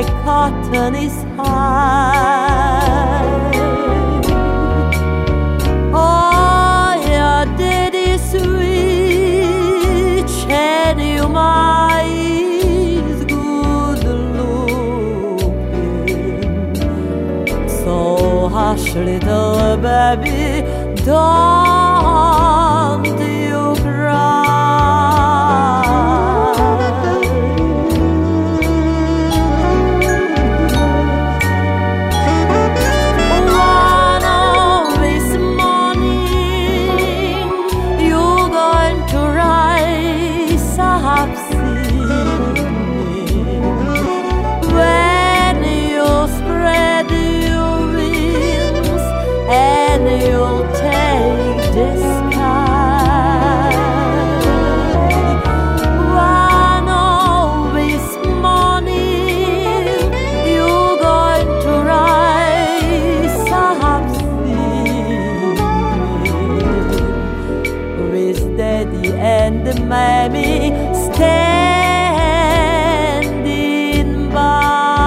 the cotton is high. Oh, your daddy sweet, and your ma is good looking. So hush, little baby, don't you cry. When you spread your wings and you'll take the sky, one of this morning you're going to rise up singing with Daddy and Mammy standing by.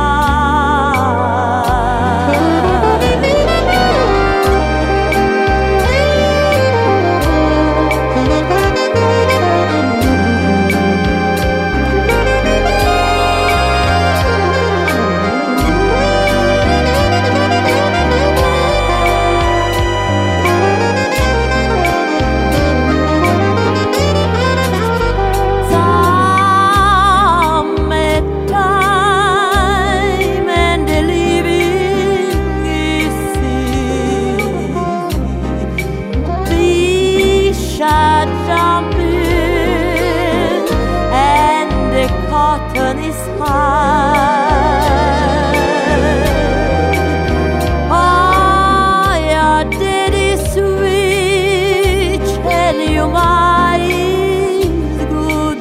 Jumping and the cotton is high. Oh, your daddy sweet and your ma is good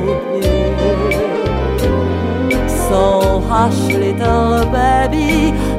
looking. So hush, little baby,